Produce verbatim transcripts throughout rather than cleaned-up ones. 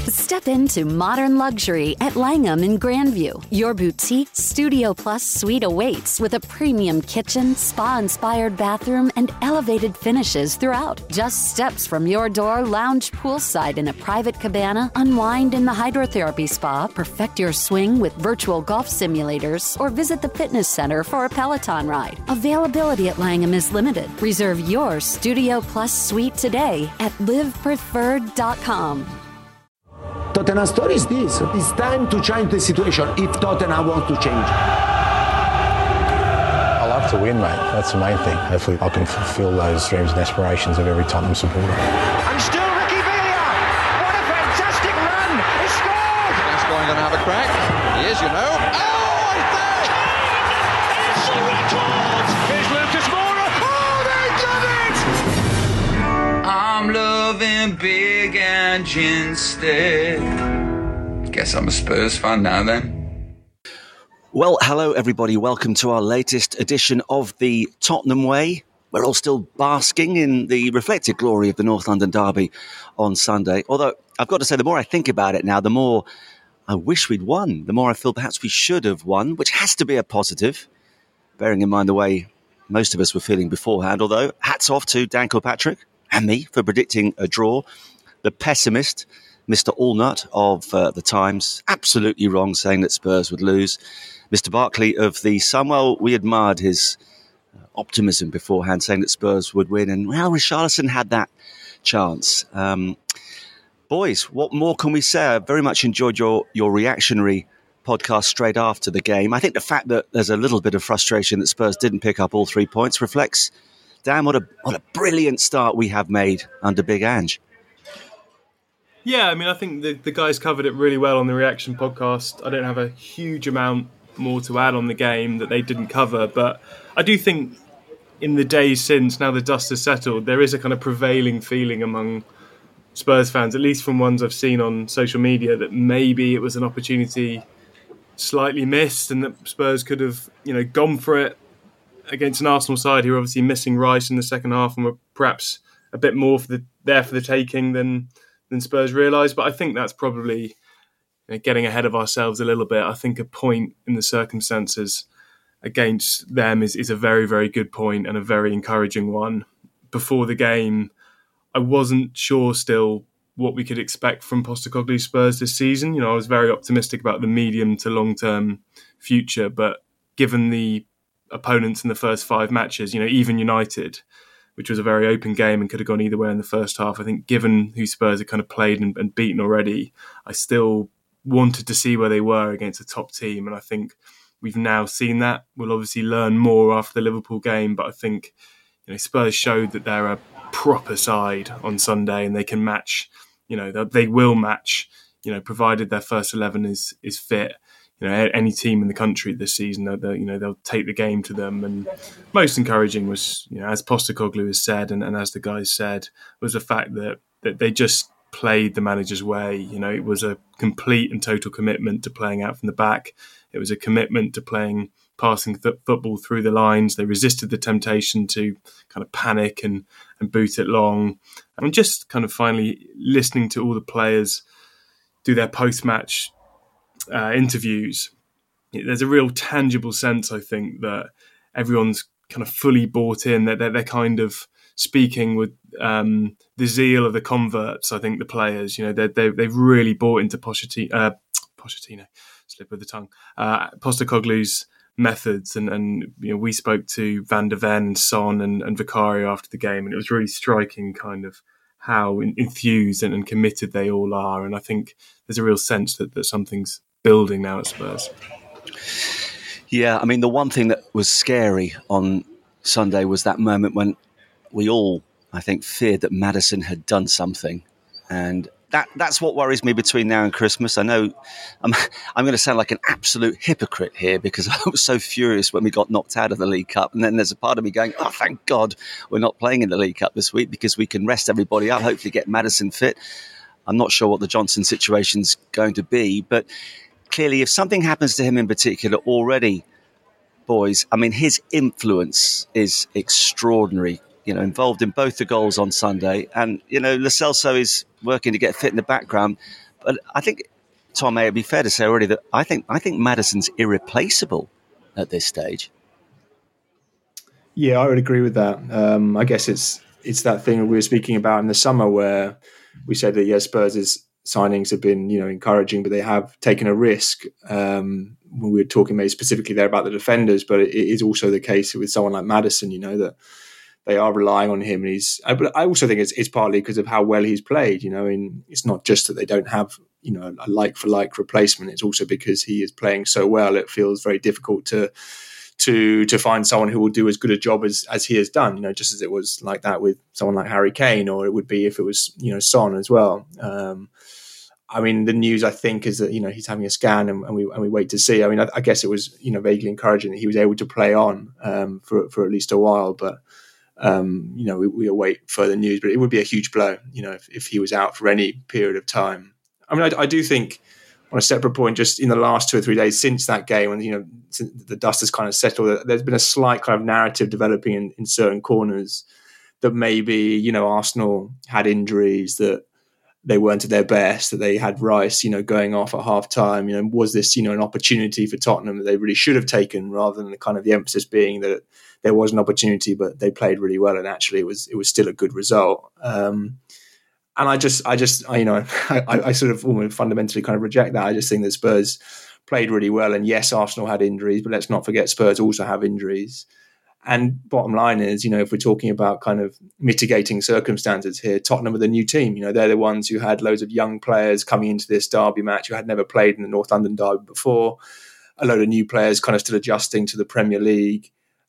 Step into modern luxury at Langham in Grandview. Your boutique Studio Plus suite awaits with a premium kitchen, spa-inspired bathroom, and elevated finishes throughout. Just steps from your door, lounge poolside in a private cabana, unwind in the hydrotherapy spa, perfect your swing with virtual golf simulators, or visit the fitness center for a Peloton ride. Availability at Langham is limited. Reserve your Studio Plus suite today at live preferred dot com. Tottenham story is this. It's time to change the situation if Tottenham wants to change. I love to win, mate. That's the main thing. Hopefully I can fulfil those dreams and aspirations of every Tottenham supporter. And still Ricky Villa. What a fantastic run. He scored. Gascoigne going to have a crack. He is, you know. Oh, and there. It's the record. Here's Lucas Moura. Oh, they done it. I'm loving big engine instead. Guess I'm a Spurs fan now then. Well, hello everybody. Welcome to our latest edition of the Tottenham Way. We're all still basking in the reflected glory of the North London derby on Sunday. Although, I've got to say, the more I think about it now, the more I wish we'd won. The more I feel perhaps we should have won, which has to be a positive, bearing in mind the way most of us were feeling beforehand. Although, hats off to Dan Kilpatrick and me for predicting a draw. The pessimist, Mister Allnut of uh, the Times, absolutely wrong, saying that Spurs would lose. Mister Barkley of the Sun, well, we admired his optimism beforehand, saying that Spurs would win. And, well, Richarlison had that chance. Um, boys, what more can we say? I very much enjoyed your, your reactionary podcast straight after the game. I think the fact that there's a little bit of frustration that Spurs didn't pick up all three points reflects, damn, what a, what a brilliant start we have made under Big Ange. Yeah, I mean, I think the, the guys covered it really well on the Reaction podcast. I don't have a huge amount more to add on the game that they didn't cover, but I do think in the days since, now the dust has settled, there is a kind of prevailing feeling among Spurs fans, at least from ones I've seen on social media, that maybe it was an opportunity slightly missed and that Spurs could have, you know, gone for it against an Arsenal side who were obviously missing Rice in the second half and were perhaps a bit more for the, there for the taking than... than Spurs realised, but I think that's probably, you know, getting ahead of ourselves a little bit. I think a point in the circumstances against them is, is a very, very good point and a very encouraging one. Before the game, I wasn't sure still what we could expect from Postecoglou Spurs this season. You know, I was very optimistic about the medium to long-term future, but given the opponents in the first five matches, you know, even United, which was a very open game and could have gone either way in the first half. I think given who Spurs had kind of played and, and beaten already, I still wanted to see where they were against a top team. And I think we've now seen that. We'll obviously learn more after the Liverpool game, but I think, you know, Spurs showed that they're a proper side on Sunday and they can match, you know, they will match, you know, provided their first eleven is is fit. You know, any team in the country this season, they'll, you know, they'll take the game to them. And most encouraging was, you know, as Postecoglou has said, and, and as the guys said, was the fact that, that they just played the manager's way. You know, it was a complete and total commitment to playing out from the back. It was a commitment to playing passing th- football through the lines. They resisted the temptation to kind of panic and, and boot it long. And just kind of finally listening to all the players do their post-match Uh, interviews, there's a real tangible sense, I think, that everyone's kind of fully bought in, that they're, they're kind of speaking with um, the zeal of the converts. I think the players, you know, they're, they're, they've really bought into Pochettino, uh, Pochettino, slip of the tongue, uh, Postecoglou's methods. And, and, you know, we spoke to Van de Ven and Son and, and Vicario after the game, and it was really striking kind of how enthused and, and committed they all are. And I think there's a real sense that, that something's building now at Spurs. Yeah, I mean, the one thing that was scary on Sunday was that moment when we all, I think, feared that Maddison had done something. And that that's what worries me between now and Christmas. I know I'm, I'm going to sound like an absolute hypocrite here because I was so furious when we got knocked out of the League Cup. And then there's a part of me going, oh, thank God we're not playing in the League Cup this week because we can rest everybody up, hopefully get Maddison fit. I'm not sure what the Johnson situation's going to be, but clearly if something happens to him in particular already, boys, I mean, his influence is extraordinary, you know, involved in both the goals on Sunday. And, you know, Lo Celso is working to get fit in the background, But I think, Tom, it'd be fair to say already that I think I think Maddison's irreplaceable at this stage. Yeah, I would agree with that. Um, I guess it's it's that thing we were speaking about in the summer where we said that, yes, Spurs' signings have been, you know, encouraging, but they have taken a risk. Um, when we were talking maybe specifically there about the defenders, but it is also the case with someone like Maddison, you know, that they are relying on him. And he's, but I also think it's, it's partly because of how well he's played, you know, and it's not just that they don't have, you know, a like for like replacement. It's also because he is playing so well. It feels very difficult to, to, to find someone who will do as good a job as, as he has done, you know, just as it was like that with someone like Harry Kane, or it would be if it was, you know, Son as well. Um, I mean, the news, I think, is that, you know, he's having a scan and, and we and we wait to see. I mean, I, I guess it was, you know, vaguely encouraging that he was able to play on um, for for at least a while. But, um, you know, we, we await further news. But it would be a huge blow, you know, if, if he was out for any period of time. I mean, I, I do think on a separate point, just in the last two or three days since that game, when, you know, the dust has kind of settled, there's been a slight kind of narrative developing in, in certain corners that maybe, you know, Arsenal had injuries, that they weren't at their best, that they had Rice, you know, going off at half time. You know, was this, you know, an opportunity for Tottenham that they really should have taken, rather than the kind of the emphasis being that there was an opportunity, but they played really well, and actually it was it was still a good result. Um, and I just, I just, I, you know, I, I sort of almost fundamentally kind of reject that. I just think that Spurs played really well, and yes, Arsenal had injuries, but let's not forget Spurs also have injuries. And bottom line is, you know, if we're talking about kind of mitigating circumstances here, Tottenham are the new team. You know, they're the ones who had loads of young players coming into this derby match who had never played in the North London derby before. A load of new players kind of still adjusting to the Premier League.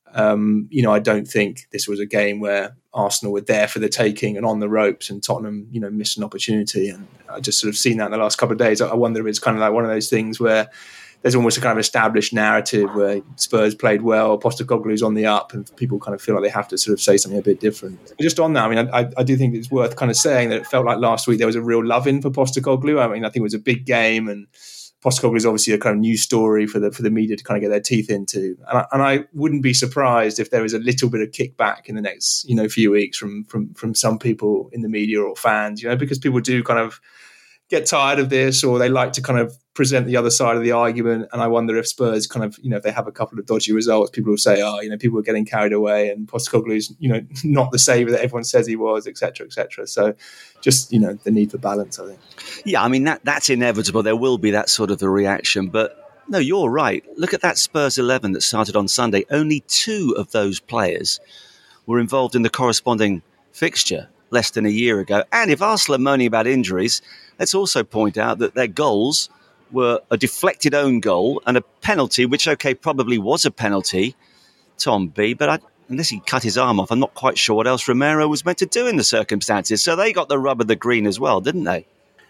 Um, you know, I don't think this was a game where Arsenal were there for the taking and on the ropes, and Tottenham, you know, missed an opportunity. And I just sort of seen that in the last couple of days. I wonder if it's kind of like one of those things where there's almost a kind of established narrative where Spurs played well, Postecoglou's on the up, and people kind of feel like they have to sort of say something a bit different. Just on that, I mean, I, I do think it's worth kind of saying that it felt like last week there was a real love-in for Postecoglou. I mean, I think it was a big game, and Postecoglou is obviously a kind of new story for the for the media to kind of get their teeth into. And I, and I wouldn't be surprised if there was a little bit of kickback in the next, you know, few weeks from from from some people in the media or fans, you know, because people do kind of get tired of this, or they like to kind of present the other side of the argument. And I wonder if Spurs kind of, you know, if they have a couple of dodgy results, people will say, oh, you know, people are getting carried away and Postecoglou's, you know, not the saver that everyone says he was, et cetera, et cetera. So just, you know, the need for balance, I think. Yeah, I mean, that that's inevitable. There will be that sort of a reaction. But no, you're right. Look at that Spurs eleven that started on Sunday. Only two of those players were involved in the corresponding fixture less than a year ago. And if Arsenal are moaning about injuries, let's also point out that their goals were a deflected own goal and a penalty, which, okay, probably was a penalty, Tom B, but I, unless he cut his arm off, I'm not quite sure what else Romero was meant to do in the circumstances. So they got the rub of the green as well, didn't they?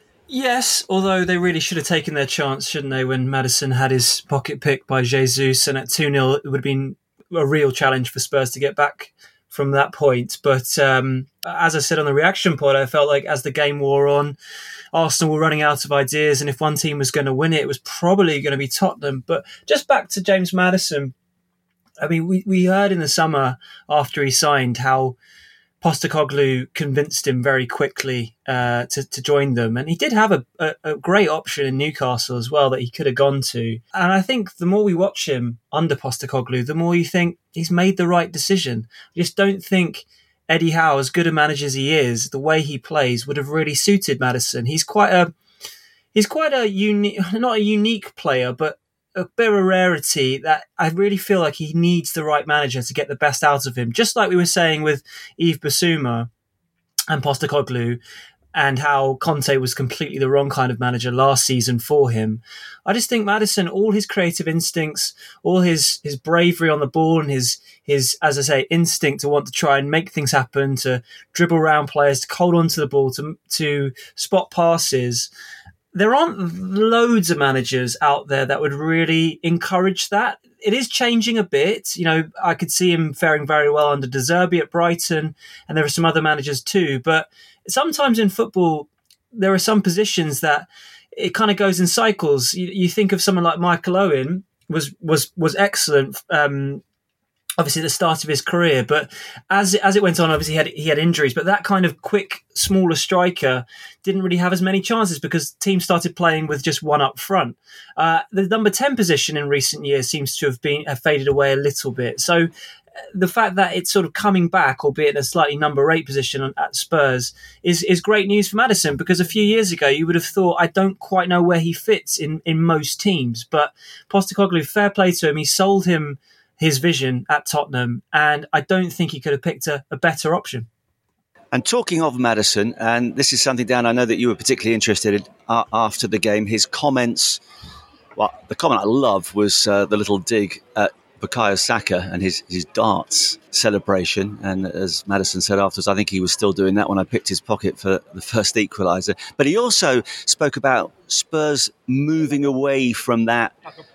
Yes, although they really should have taken their chance, shouldn't they, when Maddison had his pocket picked by Jesus, and at two nil it would have been a real challenge for Spurs to get back from that point. But um, as I said on the reaction pod, I felt like as the game wore on, Arsenal were running out of ideas, and if one team was going to win it, it was probably going to be Tottenham. But just back to James Maddison, I mean, we, we heard in the summer after he signed how Postecoglou convinced him very quickly uh, to, to join them. And he did have a, a, a great option in Newcastle as well that he could have gone to. And I think the more we watch him under Postecoglou, the more you think he's made the right decision. I just don't think Eddie Howe, as good a manager as he is, the way he plays would have really suited Maddison. He's quite a, he's quite a unique, not a unique player, but a bit of a rarity that I really feel like he needs the right manager to get the best out of him. Just like we were saying with Yves Bissouma and Postecoglou, and how Conte was completely the wrong kind of manager last season for him. I just think Maddison, all his creative instincts, all his his bravery on the ball, and his, his as I say, instinct to want to try and make things happen, to dribble around players, to hold on to the ball, to to spot passes. There aren't loads of managers out there that would really encourage that. It is changing a bit. You know, I could see him faring very well under De Zerbi at Brighton, and there are some other managers too. But sometimes in football, there are some positions that it kind of goes in cycles. You, you think of someone like Michael Owen was was was excellent um, obviously at the start of his career, but as as it went on, obviously he had he had injuries. But that kind of quick, smaller striker didn't really have as many chances because teams started playing with just one up front. Uh, the number ten position in recent years seems to have been have faded away a little bit. So the fact that it's sort of coming back, albeit in a slightly number eight position at Spurs, is is great news for Maddison, because a few years ago you would have thought, I don't quite know where he fits in, in most teams. But Postecoglou, fair play to him, he sold him his vision at Tottenham, and I don't think he could have picked a, a better option. And talking of Maddison, and this is something, Dan, I know that you were particularly interested in uh, after the game, his comments, well, the comment I love was uh, the little dig at Bukayo Saka and his, his darts celebration. And as Maddison said afterwards, I think he was still doing that when I picked his pocket for the first equaliser. But he also spoke about Spurs moving away from that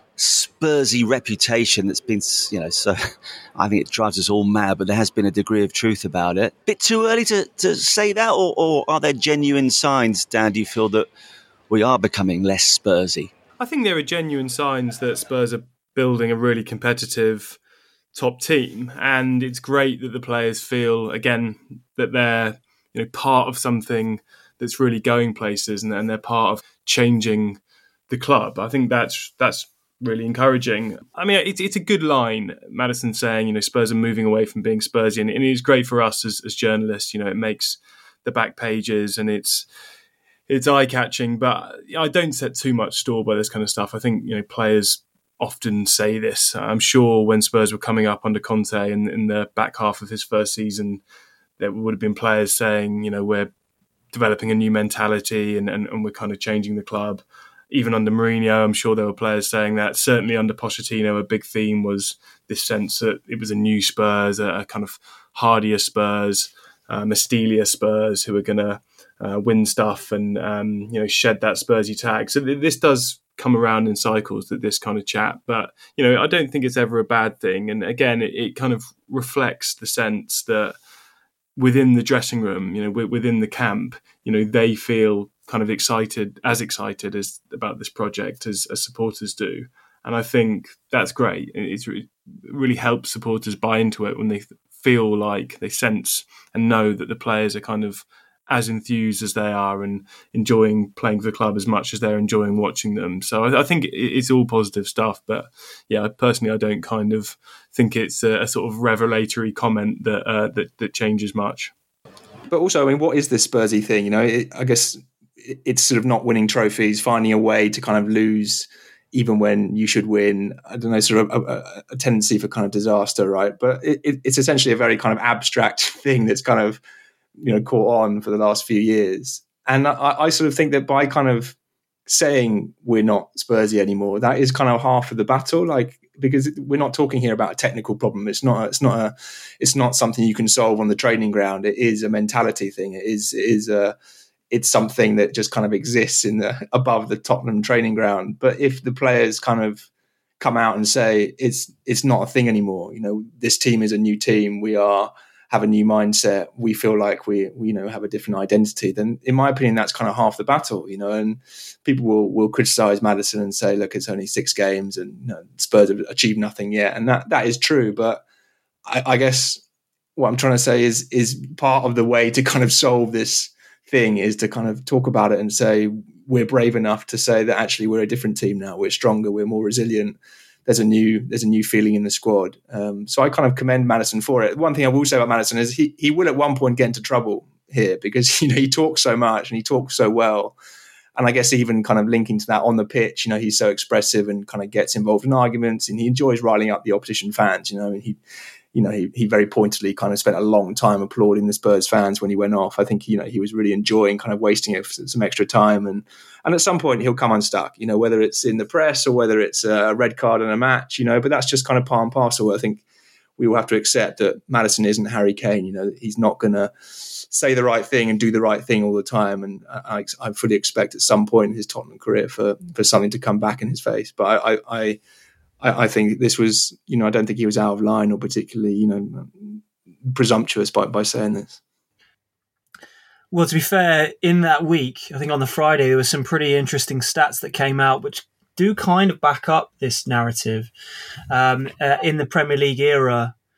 Spursy reputation that's been, you know, so I think it drives us all mad, but there has been a degree of truth about it. Bit too early to, to say that, or, or are there genuine signs, Dan, do you feel that we are becoming less Spursy? I think there are genuine signs that Spurs are building a really competitive top team, and it's great that the players feel again that they're, you know, part of something that's really going places, and, and they're part of changing the club. I think that's that's really encouraging. I mean, it's it's a good line, Maddison saying, you know, Spurs are moving away from being Spursy, and, and it's great for us as, as journalists. You know, it makes the back pages and it's it's eye catching. But I don't set too much store by this kind of stuff. I think, you know, players often say this. I'm sure when Spurs were coming up under Conte in, in the back half of his first season, there would have been players saying, you know, we're developing a new mentality and, and, and we're kind of changing the club. Even under Mourinho, I'm sure there were players saying that. Certainly under Pochettino, a big theme was this sense that it was a new Spurs, a, a kind of hardier Spurs, um, a steelier Spurs who are going to uh, win stuff and um, you know, shed that Spursy tag. So th- this does come around in cycles, that this kind of chat, but you know, I don't think it's ever a bad thing. And again, it, it kind of reflects the sense that within the dressing room, you know, w- within the camp, you know, they feel kind of excited, as excited as about this project as, as supporters do. And I think that's great. It's, it really helps supporters buy into it when they feel like they sense and know that the players are kind of as enthused as they are and enjoying playing for the club as much as they're enjoying watching them. So I, I think it's all positive stuff. But yeah, personally, I don't kind of think it's a, a sort of revelatory comment that, uh, that that changes much. But also, I mean, what is this Spursy thing? You know, it, I guess it's sort of not winning trophies, finding a way to kind of lose even when you should win. I don't know, sort of a, a, a tendency for kind of disaster, right? But it, it, it's essentially a very kind of abstract thing that's kind of, you know, caught on for the last few years. And I, I sort of think that by kind of saying we're not Spursy anymore, that is kind of half of the battle. Like, because we're not talking here about a technical problem. It's not. It's not a. It's not something you can solve on the training ground. It is a mentality thing. It is. It is a. It's something that just kind of exists in the above the Tottenham training ground. But if the players kind of come out and say it's it's not a thing anymore, you know, this team is a new team. We are. Have a new mindset, we feel like we, we, you know, have a different identity, then in my opinion, that's kind of half the battle, you know, and people will, will criticize Maddison and say, look, it's only six games and you know, Spurs have achieved nothing yet. And that, that is true. But I, I guess what I'm trying to say is, is part of the way to kind of solve this thing is to kind of talk about it and say, we're brave enough to say that actually we're a different team now. We're stronger. We're more resilient. There's a new there's a new feeling in the squad. Um, so I kind of commend Maddison for it. One thing I will say about Maddison is he he will at one point get into trouble here because you know he talks so much and he talks so well. And I guess even kind of linking to that on the pitch, you know, he's so expressive and kind of gets involved in arguments and he enjoys riling up the opposition fans, you know, and he you know, he he very pointedly kind of spent a long time applauding the Spurs fans when he went off. I think, you know, he was really enjoying kind of wasting it for some extra time. And and at some point he'll come unstuck, you know, whether it's in the press or whether it's a red card in a match, you know, but that's just kind of part and parcel. I think we will have to accept that Maddison isn't Harry Kane, you know, he's not going to say the right thing and do the right thing all the time. And I, I fully expect at some point in his Tottenham career for, for something to come back in his face. But I, I, I I, I think this was, you know, I don't think he was out of line or particularly, you know, presumptuous by, by saying this. Well, to be fair, in that week, I think on the Friday, there were some pretty interesting stats that came out, which do kind of back up this narrative. Um, uh, in the Premier League era,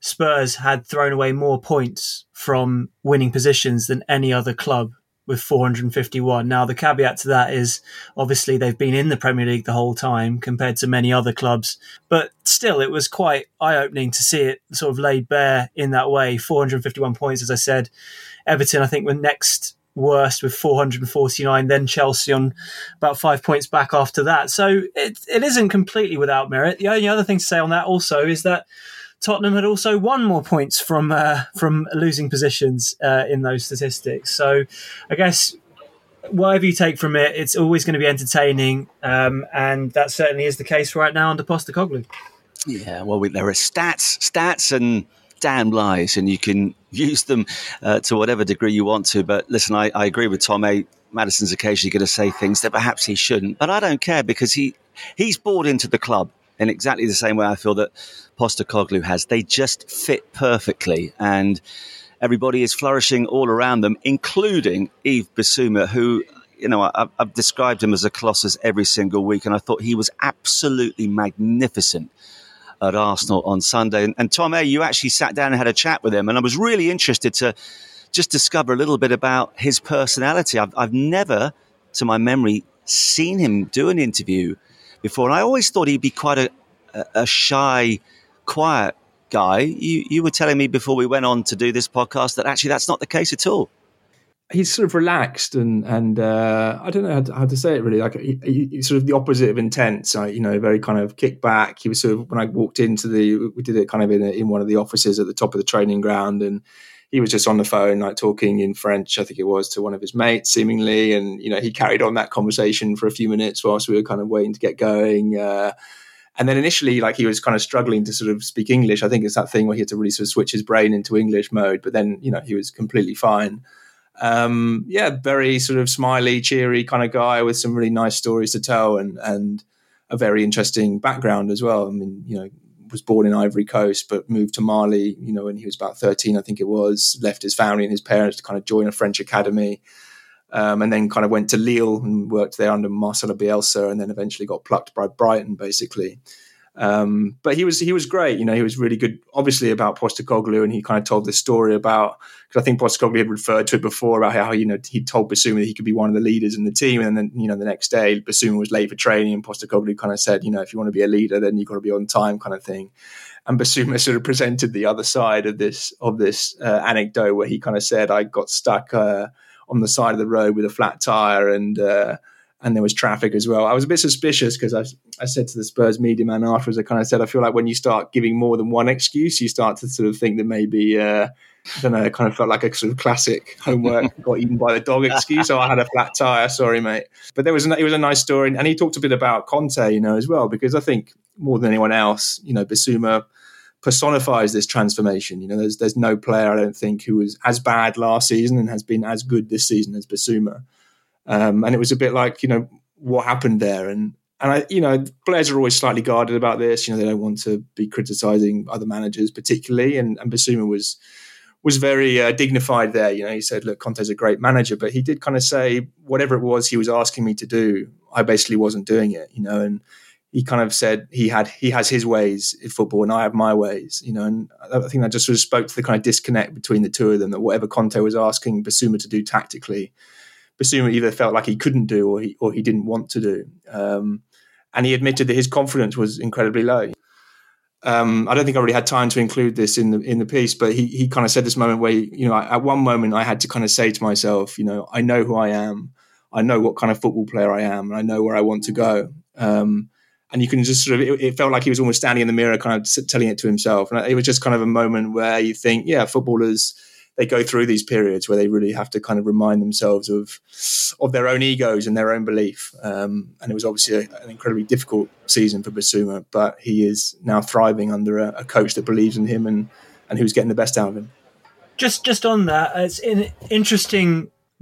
Spurs had thrown away more points from winning positions than any other club with four hundred fifty-one. Now, the caveat to that is obviously they've been in the Premier League the whole time compared to many other clubs. But still, it was quite eye-opening to see it sort of laid bare in that way. four hundred fifty-one points, as I said. Everton, I think, were next worst with four hundred forty-nine, then Chelsea on about five points back after that. So it it isn't completely without merit. The only other thing to say on that also is that Tottenham had also won more points from uh, from losing positions uh, in those statistics. So I guess whatever you take from it, it's always going to be entertaining, um, and that certainly is the case right now under Postecoglou. Yeah, well, we, there are stats, stats and damn lies, and you can use them uh, to whatever degree you want to. But listen, I, I agree with Tom A. Maddison's occasionally going to say things that perhaps he shouldn't, but I don't care because he he's bought into the club in exactly the same way I feel that Postecoglou has. They just fit perfectly, and everybody is flourishing all around them, including Yves Bissouma, who, you know, I, I've described him as a colossus every single week, and I thought he was absolutely magnificent at Arsenal on Sunday. And, and Tom A., you actually sat down and had a chat with him, and I was really interested to just discover a little bit about his personality. I've, I've never, to my memory, seen him do an interview before, and I always thought he'd be quite a, a, a shy, quiet guy. You you were telling me before we went on to do this podcast that actually that's not the case at all. He's sort of relaxed and and uh, I don't know how to, how to say it really. Like he, he, he's sort of the opposite of intense. Uh, you know, very kind of kick back. He was sort of when I walked into the, we did it kind of in a, in one of the offices at the top of the training ground, and he was just on the phone, like talking in French, I think it was, to one of his mates, seemingly. And, you know, he carried on that conversation for a few minutes whilst we were kind of waiting to get going. Uh, and then initially, like, he was kind of struggling to sort of speak English. I think it's that thing where he had to really sort of switch his brain into English mode. But then, you know, he was completely fine. Um, yeah, very sort of smiley, cheery kind of guy with some really nice stories to tell and, and a very interesting background as well. I mean, you know, was born in Ivory Coast, but moved to Mali, you know, when he was about thirteen, I think it was, left his family and his parents to kind of join a French academy. Um, and then kind of went to Lille and worked there under Marcelo Bielsa, and then eventually got plucked by Brighton, basically. Um, but he was he was great, you know, he was really good, obviously, about Postecoglou, and he kind of told this story about, because I think Postecoglou had referred to it before, about how, you know, he told Bissouma that he could be one of the leaders in the team, and then, you know, the next day, Bissouma was late for training, and Postecoglou kind of said, you know, if you want to be a leader, then you've got to be on time, kind of thing. And Bissouma sort of presented the other side of this of this uh, anecdote, where he kind of said, I got stuck uh, on the side of the road with a flat tire, and uh, and there was traffic as well. I was a bit suspicious because I, I said to the Spurs media man afterwards, I kind of said, I feel like when you start giving more than one excuse, you start to sort of think that maybe, uh, I don't know, it kind of felt like a sort of classic homework, got eaten by the dog excuse. So I had a flat tire, sorry, mate. But there was a, it was a nice story. And he talked a bit about Conte, you know, as well, because I think more than anyone else, you know, Bissouma personifies this transformation. You know, there's there's no player, I don't think, who was as bad last season and has been as good this season as Bissouma. Um, and it was a bit like, you know, what happened there. And, and I, you know, players are always slightly guarded about this. You know, they don't want to be criticising other managers particularly. And, and Bissouma was was very uh, dignified there. You know, he said, look, Conte's a great manager, but he did kind of say whatever it was he was asking me to do, I basically wasn't doing it, you know, and he kind of said he had he has his ways in football and I have my ways, you know, and I think that just sort of spoke to the kind of disconnect between the two of them, that whatever Conte was asking Bissouma to do tactically, Bissouma either felt like he couldn't do or he or he didn't want to do. Um, and he admitted that his confidence was incredibly low. Um, I don't think I really had time to include this in the in the piece, but he he kind of said this moment where, you know, at one moment I had to kind of say to myself, you know, I know who I am, I know what kind of football player I am, and I know where I want to go. Um, and you can just sort of, it, it felt like he was almost standing in the mirror, kind of telling it to himself. And it was just kind of a moment where you think, yeah, footballers, they go through these periods where they really have to kind of remind themselves of of their own egos and their own belief. Um, and it was obviously a, an incredibly difficult season for Bissouma, but he is now thriving under a, a coach that believes in him and, and who's getting the best out of him. Just just on that, it's an interesting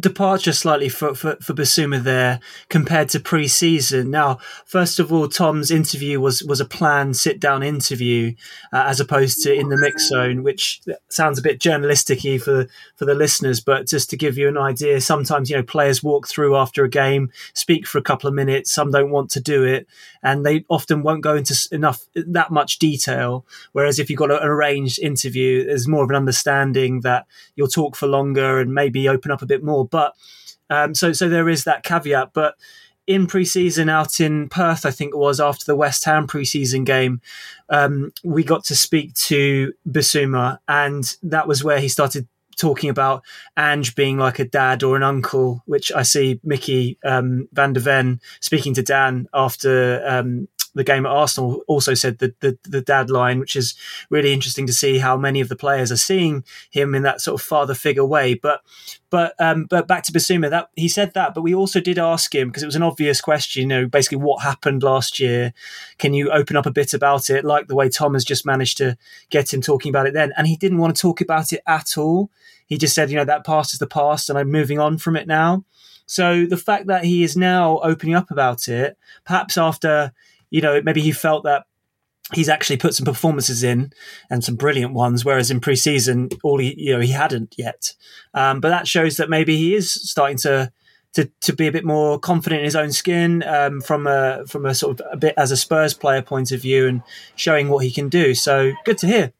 departure slightly for, for, for Bissouma there compared to pre-season. Now, first of all, Tom's interview was was a planned sit-down interview uh, as opposed to in the mix zone, which sounds a bit journalistic-y for, for the listeners, but just to give you an idea, sometimes, you know, players walk through after a game, speak for a couple of minutes, some don't want to do it, and they often won't go into enough that much detail, whereas if you've got an arranged interview, there's more of an understanding that you'll talk for longer and maybe open up a bit more. But um, so so there is that caveat. But in pre-season out in Perth, I think it was after the West Ham pre-season game, um, we got to speak to Bissouma, and that was where he started talking about Ange being like a dad or an uncle, which I see Mickey um, van der Ven speaking to Dan after um, the game at Arsenal also said the, the the dad line, which is really interesting to see how many of the players are seeing him in that sort of father figure way. But but um, but back to Bissouma, that he said that, but we also did ask him, because it was an obvious question, you know, basically what happened last year. Can you open up a bit about it, like the way Tom has just managed to get him talking about it then? And he didn't want to talk about it at all. He just said, you know, that past is the past and I'm moving on from it now. So the fact that he is now opening up about it, perhaps after, you know, maybe he felt that he's actually put some performances in and some brilliant ones, whereas in pre-season, all he, you know, he hadn't yet. Um, but that shows that maybe he is starting to to to be a bit more confident in his own skin um, from a from a sort of a bit as a Spurs player point of view and showing what he can do. So good to hear.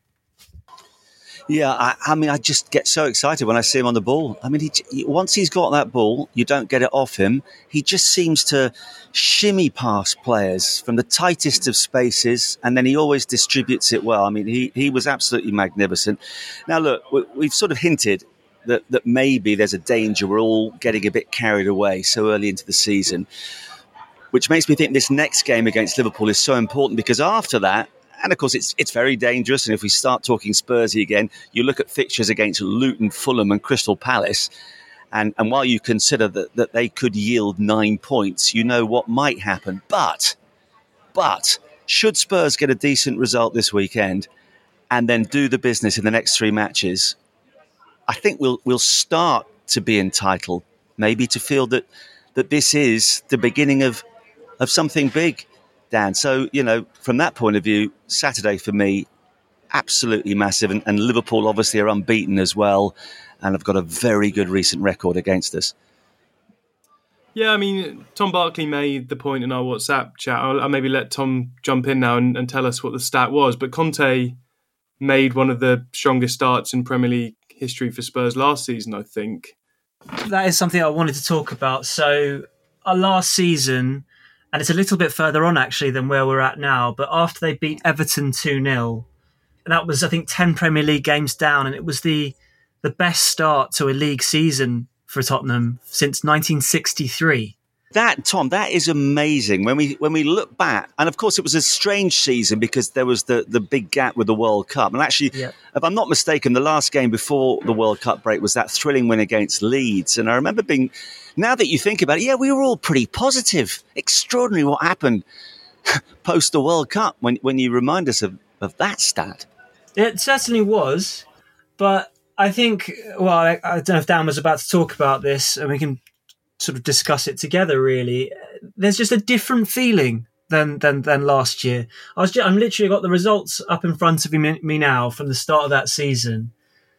Yeah, I, I mean, I just get so excited when I see him on the ball. I mean, he, he, once he's got that ball, you don't get it off him. He just seems to shimmy past players from the tightest of spaces, and then he always distributes it well. I mean, he, he was absolutely magnificent. Now, look, we, we've sort of hinted that, that maybe there's a danger we're all getting a bit carried away so early into the season, which makes me think this next game against Liverpool is so important, because after that, and of course, it's it's very dangerous. And if we start talking Spursy again, you look at fixtures against Luton, Fulham and Crystal Palace. And, and while you consider that, that they could yield nine points, you know what might happen. But, but should Spurs get a decent result this weekend and then do the business in the next three matches, I think we'll we'll start to be entitled maybe to feel that that this is the beginning of of something big, Dan. So, you know, from that point of view, Saturday for me, absolutely massive. And, and Liverpool obviously are unbeaten as well, and have got a very good recent record against us. Yeah, I mean, Tom Barkley made the point in our WhatsApp chat. I'll, I'll maybe let Tom jump in now and, and tell us what the stat was. But Conte made one of the strongest starts in Premier League history for Spurs last season, I think. That is something I wanted to talk about. So, our last season, and it's a little bit further on, actually, than where we're at now. But after they beat Everton two nil, that was, I think, ten Premier League games down. And it was the the best start to a league season for Tottenham since nineteen sixty-three. That, Tom, that is amazing. When we when we look back, and of course it was a strange season because there was the, the big gap with the World Cup. And actually, yeah. if I'm not mistaken, the last game before the World Cup break was that thrilling win against Leeds. And I remember being, now that you think about it, yeah, we were all pretty positive. Extraordinary what happened post the World Cup when, when you remind us of, of that stat. It certainly was. But I think, well, I, I don't know if Dan was about to talk about this, and we can sort of discuss it together, really. There's just a different feeling than than than last year. I was just, I'm literally got the results up in front of me, me now from the start of that season.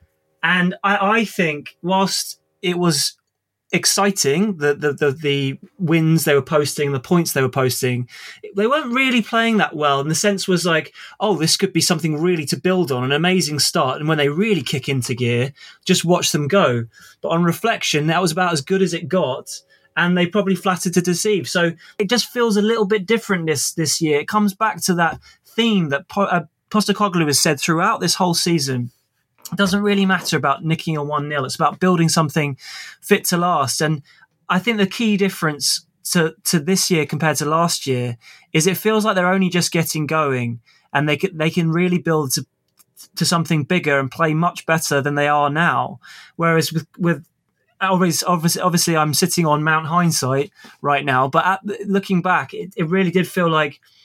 And I, I think whilst it was exciting, the, the the the wins they were posting, the points they were posting, they weren't really playing that well. And the sense was like, oh, this could be something really to build on, an amazing start. And when they really kick into gear, just watch them go. But on reflection, that was about as good as it got. And they probably flattered to deceive. So it just feels a little bit different this this year. It comes back to that theme that po- uh, Postecoglou has said throughout this whole season. It doesn't really matter about nicking a one nil. It's about building something fit to last. And I think the key difference to, to this year compared to last year is it feels like they're only just getting going, and they can, they can really build to, to something bigger and play much better than they are now. Whereas with, with obviously, obviously, obviously I'm sitting on Mount Hindsight right now, but at, looking back, it, it really did feel like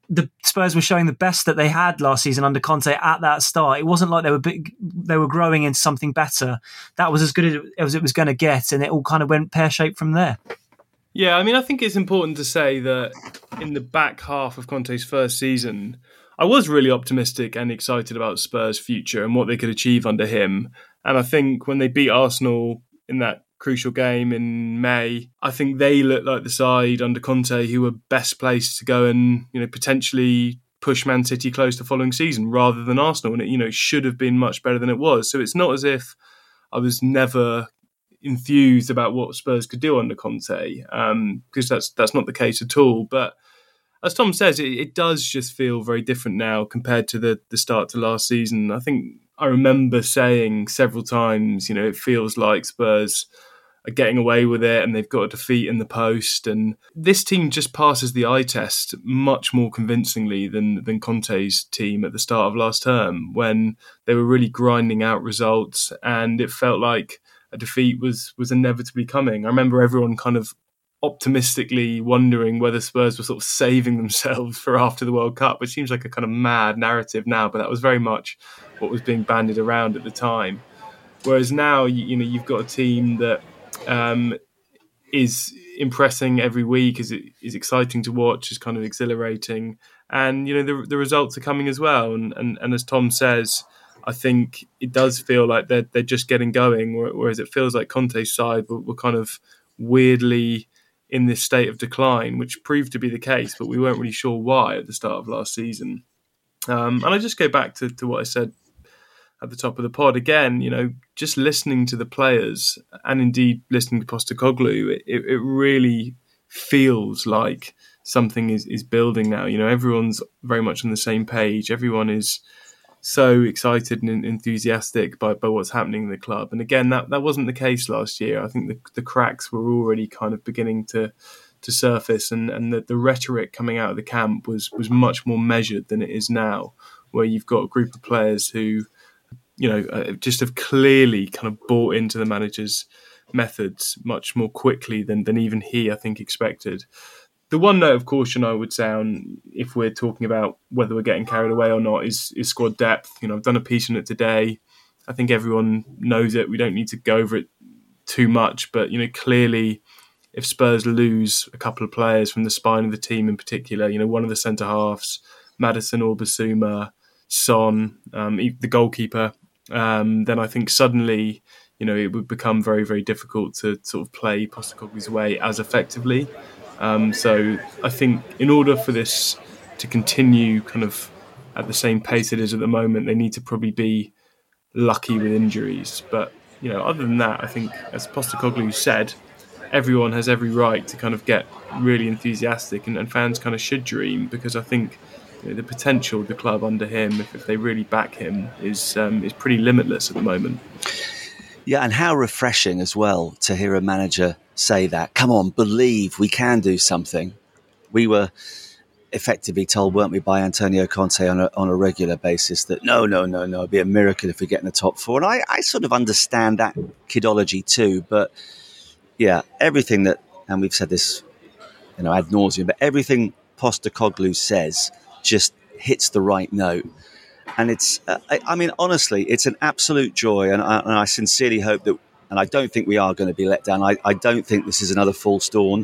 the Spurs were showing the best that they had last season under Conte at that start. It wasn't like they were big, they were growing into something better. That was as good as it was going to get, and it all kind of went pear-shaped from there. Yeah, I mean, I think it's important to say that in the back half of Conte's first season, I was really optimistic and excited about Spurs' future and what they could achieve under him. And I think when they beat Arsenal in that crucial game in May, I think they looked like the side under Conte who were best placed to go and, you know, potentially push Man City close the following season rather than Arsenal. And it, you know, should have been much better than it was. So it's not as if I was never enthused about what Spurs could do under Conte, um, because that's that's not the case at all. But as Tom says, it, it does just feel very different now compared to the, the start to last season. I think I remember saying several times, you know, it feels like Spurs are getting away with it and they've got a defeat in the post. And this team just passes the eye test much more convincingly than, than Conte's team at the start of last term, when they were really grinding out results and it felt like a defeat was was inevitably coming. I remember everyone kind of optimistically wondering whether Spurs were sort of saving themselves for after the World Cup, which seems like a kind of mad narrative now, but that was very much what was being bandied around at the time. Whereas now, you, you know, you've got a team that um, is impressing every week, is is exciting to watch, is kind of exhilarating, and you know the the results are coming as well. And and, and as Tom says, I think it does feel like they're they're just getting going, whereas it feels like Conte's side were, were kind of weirdly in this state of decline, which proved to be the case, but we weren't really sure why at the start of last season. Um, and I just go back to, to what I said at the top of the pod again, you know, just listening to the players and indeed listening to Postecoglou, it, it really feels like something is, is building now. You know, everyone's very much on the same page. Everyone is so excited and enthusiastic by, by what's happening in the club. And again, that, that wasn't the case last year. I think the, the cracks were already kind of beginning to to surface, and, and the, the rhetoric coming out of the camp was was much more measured than it is now, where you've got a group of players who, you know, uh, just have clearly kind of bought into the manager's methods much more quickly than, than even he, I think, expected. The one note of caution I would sound, if we're talking about whether we're getting carried away or not, is, is squad depth. You know, I've done a piece on it today. I think everyone knows it. We don't need to go over it too much. But, you know, clearly, if Spurs lose a couple of players from the spine of the team in particular, you know, one of the centre-halves, Maddison or Basuma, Son, um, the goalkeeper, um, then I think suddenly, you know, it would become very, very difficult to sort of play Postecoglou's way as effectively. Um, so I think in order for this to continue kind of at the same pace it is at the moment, they need to probably be lucky with injuries. But, you know, other than that, I think, as Postecoglou said, everyone has every right to kind of get really enthusiastic, and, and fans kind of should dream, because I think, you know, the potential of the club under him, if, if they really back him, is um, is pretty limitless at the moment. Yeah, and how refreshing as well to hear a manager say that. Come on, believe we can do something. We were effectively told, weren't we, by Antonio Conte on a, on a regular basis that no, no, no, no, it'd be a miracle if we get in the top four. And I, I sort of understand that kidology too. But yeah, everything that, and we've said this, you know, ad nauseum, but everything Postecoglou says just hits the right note. And it's, uh, I, I mean, honestly, it's an absolute joy. And I, and I sincerely hope that, and I don't think we are going to be let down. I, I don't think this is another false dawn.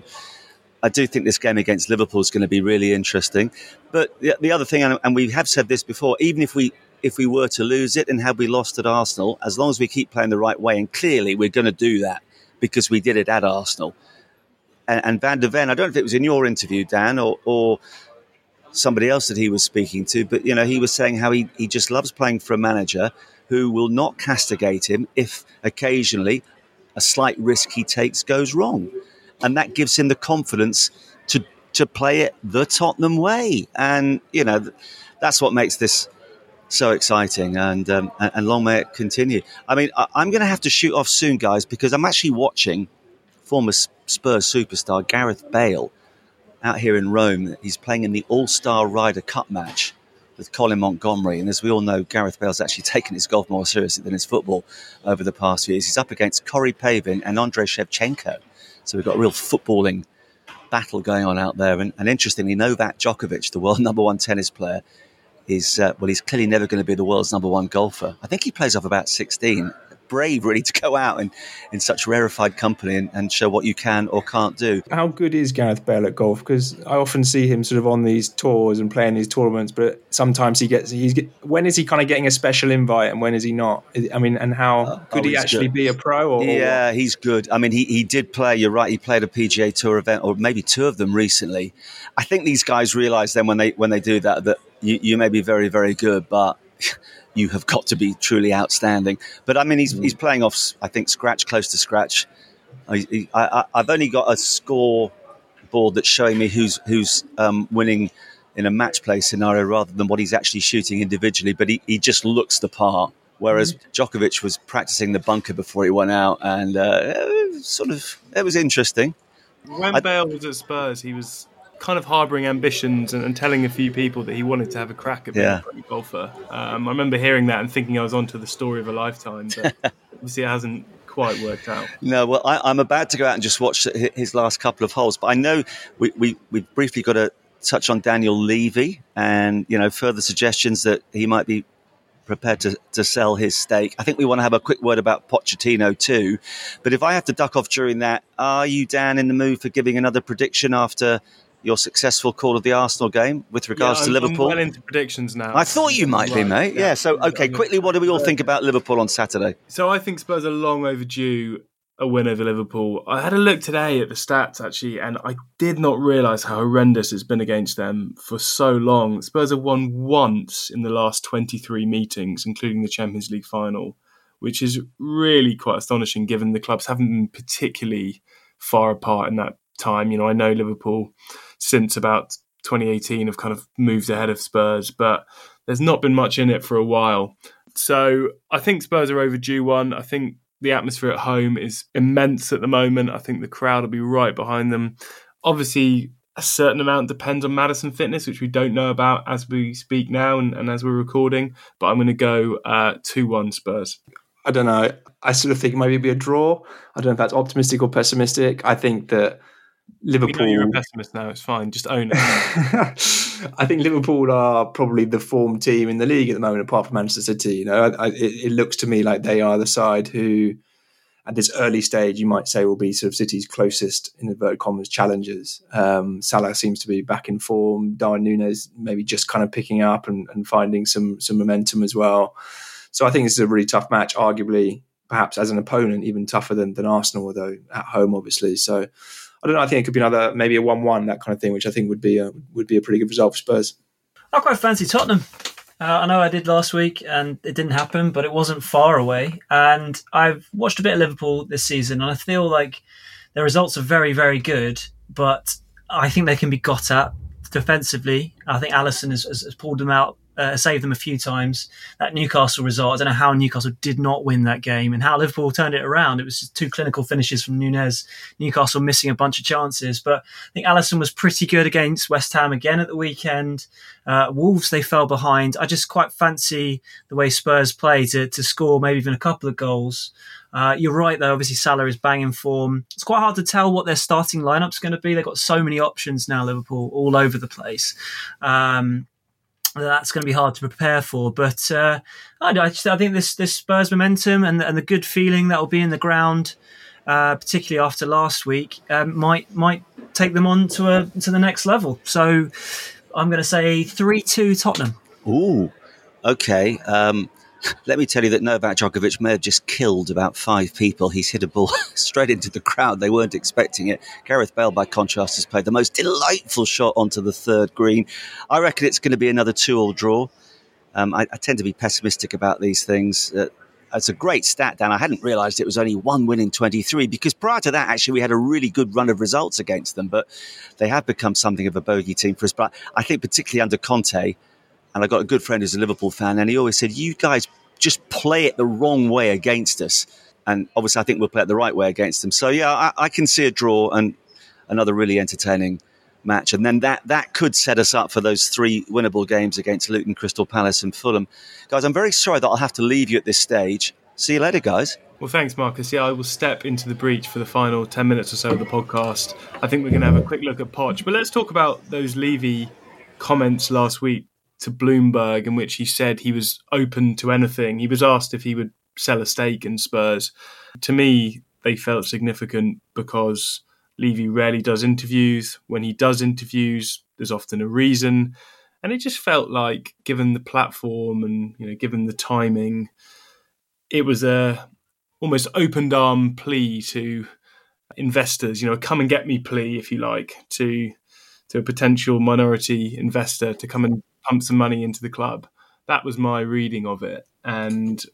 I do think this game against Liverpool is going to be really interesting. But the, the other thing, and, and we have said this before, even if we if we were to lose it and had we lost at Arsenal, as long as we keep playing the right way, and clearly we're going to do that because we did it at Arsenal. And, and Van der Ven, I don't know if it was in your interview, Dan, or, or somebody else that he was speaking to, but you know, he was saying how he, he just loves playing for a manager who will not castigate him if occasionally a slight risk he takes goes wrong. And that gives him the confidence to to play it the Tottenham way. And, you know, that's what makes this so exciting. And um, and long may it continue. I mean, I'm going to have to shoot off soon, guys, because I'm actually watching former Spurs superstar Gareth Bale out here in Rome. He's playing in the All-Star Ryder Cup match with Colin Montgomery. And as we all know, Gareth Bale's actually taken his golf more seriously than his football over the past few years. He's up against Corey Pavin and Andrei Shevchenko. So we've got a real footballing battle going on out there. And, and interestingly, Novak Djokovic, the world number one tennis player, is, uh, well, he's clearly never going to be the world's number one golfer. I think he plays off about sixteen. Brave, really, to go out in, in such rarefied company and, and show what you can or can't do. How good is Gareth Bale at golf? Because I often see him sort of on these tours and playing these tournaments, but sometimes he gets, he's get, when is he kind of getting a special invite and when is he not? I mean, and how uh, could oh, he actually good. be a pro? Or, yeah, he's good. I mean, he, he did play, you're right, he played a P G A Tour event, or maybe two of them recently. I think these guys realise then when they when they do that, that you, you may be very, very good, but you have got to be truly outstanding. But I mean, he's he's playing off, I think, scratch, close to scratch. I, I, I've only got a score board that's showing me who's who's um, winning in a match play scenario rather than what he's actually shooting individually. But he, he just looks the part. Whereas Djokovic was practicing the bunker before he went out, and uh, it was sort of it was interesting. When I, Bale was at Spurs, he was kind of harbouring ambitions and, and telling a few people that he wanted to have a crack at being Yeah. a pro golfer. Um, I remember hearing that and thinking I was onto the story of a lifetime, but obviously it hasn't quite worked out. No, well, I, I'm about to go out and just watch his last couple of holes, but I know we we we've briefly got to touch on Daniel Levy and, you know, further suggestions that he might be prepared to, to sell his stake. I think we want to have a quick word about Pochettino too. But if I have to duck off during that, are you, Dan, in the mood for giving another prediction after your successful call of the Arsenal game with regards yeah, to I'm, Liverpool? I'm well into predictions now. I thought you might right. be, mate. Yeah, yeah so, okay, quickly, what do we all think about Liverpool on Saturday? So I think Spurs are long overdue a win over Liverpool. I had a look today at the stats, actually, and I did not realise how horrendous it's been against them for so long. Spurs have won once in the last twenty-three meetings, including the Champions League final, which is really quite astonishing given the clubs haven't been particularly far apart in that time. You know, I know Liverpool since about twenty eighteen have kind of moved ahead of Spurs, but there's not been much in it for a while. So I think Spurs are overdue one. I think the atmosphere at home is immense at the moment. I think the crowd will be right behind them. Obviously, a certain amount depends on Maddison fitness, which we don't know about as we speak now and, and as we're recording. But I'm going to go uh, two one Spurs. I don't know. I sort of think maybe it'll be a draw. I don't know if that's optimistic or pessimistic. I think that Liverpool... We know you're a pessimist now. It's fine. Just own it. I think Liverpool are probably the form team in the league at the moment, apart from Manchester City. You know, I, I, it, it looks to me like they are the side who, at this early stage, you might say will be sort of City's closest, in inverted commas, challengers. Um, Salah seems to be back in form. Darwin Núñez maybe just kind of picking up and, and finding some some momentum as well. So I think this is a really tough match, arguably, perhaps as an opponent, even tougher than, than Arsenal, although at home, obviously. So I don't know. I think it could be another, maybe a one-one, that kind of thing, which I think would be a, would be a pretty good result for Spurs. I quite fancy Tottenham. Uh, I know I did last week and it didn't happen, but it wasn't far away. And I've watched a bit of Liverpool this season and I feel like their results are very, very good, but I think they can be got at defensively. I think Alisson has, has, has pulled them out, uh, saved them a few times. That Newcastle result, I don't know how Newcastle did not win that game and how Liverpool turned it around. It was just two clinical finishes from Núñez, Newcastle missing a bunch of chances. But I think Alisson was pretty good against West Ham again at the weekend. Uh, Wolves, they fell behind. I just quite fancy the way Spurs play to, to score maybe even a couple of goals. Uh, you're right, though. Obviously, Salah is banging form. It's quite hard to tell what their starting lineup's going to be. They've got so many options now, Liverpool, all over the place. Um, that's going to be hard to prepare for. But uh, I, I, just, I think this this Spurs momentum and, and the good feeling that will be in the ground, uh, particularly after last week, um, might might take them on to a to the next level. So I'm going to say three two Tottenham. Ooh, okay. Um, let me tell you that Novak Djokovic may have just killed about five people. He's hit a ball straight into the crowd. They weren't expecting it. Gareth Bale, by contrast, has played the most delightful shot onto the third green. I reckon it's going to be another two-all draw. Um, I, I tend to be pessimistic about these things. Uh, it's a great stat, Dan. I hadn't realised it was only one win in twenty-three, because prior to that, actually, we had a really good run of results against them, but they have become something of a bogey team for us. But I think particularly under Conte, and I've got a good friend who's a Liverpool fan, and he always said, you guys just play it the wrong way against us. And obviously, I think we'll play it the right way against them. So, yeah, I, I can see a draw and another really entertaining match. And then that that could set us up for those three winnable games against Luton, Crystal Palace and Fulham. Guys, I'm very sorry that I'll have to leave you at this stage. See you later, guys. Well, thanks, Marcus. Yeah, I will step into the breach for the final ten minutes or so of the podcast. I think we're going to have a quick look at Poch. But let's talk about those Levy comments last week to Bloomberg in which he said he was open to anything. He was asked if he would sell a stake in Spurs. To me, they felt significant because Levy rarely does interviews. When he does interviews, there's often a reason. And it just felt like, given the platform and, you know, given the timing, it was a almost open arm plea to investors, you know, a come and get me plea, if you like, to to a potential minority investor to come and pump some money into the club. That was my reading of it. And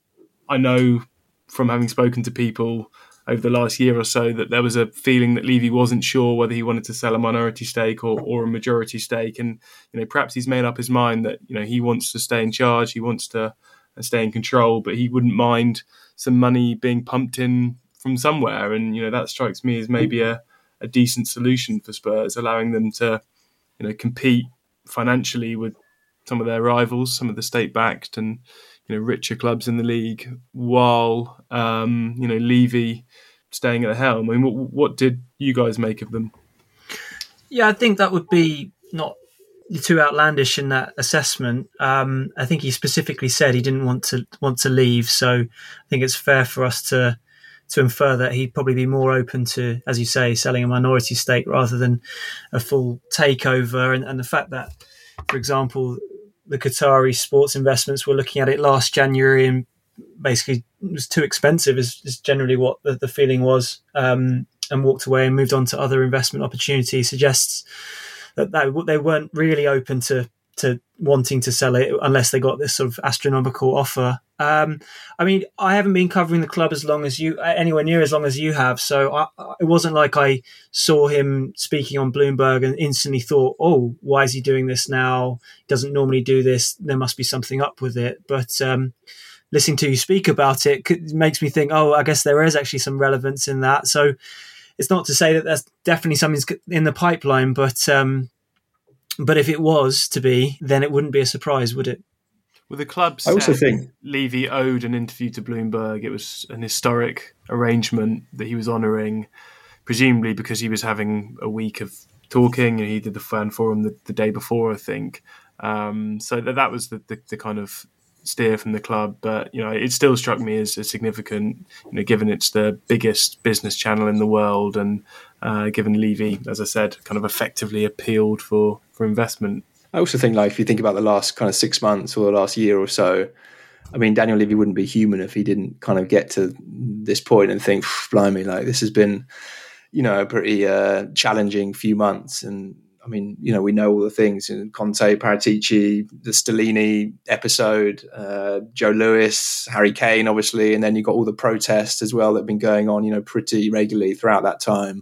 I know from having spoken to people over the last year or so that there was a feeling that Levy wasn't sure whether he wanted to sell a minority stake or, or a majority stake. And, you know, perhaps he's made up his mind that, you know, he wants to stay in charge, he wants to stay in control, but he wouldn't mind some money being pumped in from somewhere. And, you know, that strikes me as maybe a, a decent solution for Spurs, allowing them to, you know, compete financially with some of their rivals, some of the state-backed and, you know, richer clubs in the league, while, um, you know, Levy staying at the helm. I mean, what, what did you guys make of them? Yeah, I think that would be not too outlandish in that assessment. Um, I think he specifically said he didn't want to want to leave, so I think it's fair for us to to infer that he'd probably be more open to, as you say, selling a minority stake rather than a full takeover. And, and the fact that, for example, the Qatari sports investments were looking at it last January and basically it was too expensive is, is generally what the, the feeling was, um, and walked away and moved on to other investment opportunities suggests that they weren't really open to to wanting to sell it unless they got this sort of astronomical offer. Um, I mean, I haven't been covering the club as long as you, anywhere near as long as you have. So I, it wasn't like I saw him speaking on Bloomberg and instantly thought, oh, why is he doing this now? He doesn't normally do this. There must be something up with it. But um, listening to you speak about it makes me think, oh, I guess there is actually some relevance in that. So it's not to say that there's definitely something in the pipeline, but um, but if it was to be, then it wouldn't be a surprise, would it? Well, the club said I also think Levy owed an interview to Bloomberg. It was an historic arrangement that he was honouring, presumably because he was having a week of talking, and he did the fan forum the, the day before, I think. Um, so that that was the, the, the kind of steer from the club. But, you know, it still struck me as a significant, you know, given it's the biggest business channel in the world, and uh, given Levy, as I said, kind of effectively appealed for, for investment. I also think, like, if you think about the last kind of six months or the last year or so, I mean, Daniel Levy wouldn't be human if he didn't kind of get to this point and think, blimey, like, this has been, you know, a pretty uh, challenging few months. And I mean, you know, we know all the things in Conte, Paratici, the Stellini episode, uh, Joe Lewis, Harry Kane, obviously, and then you've got all the protests as well that have been going on, you know, pretty regularly throughout that time.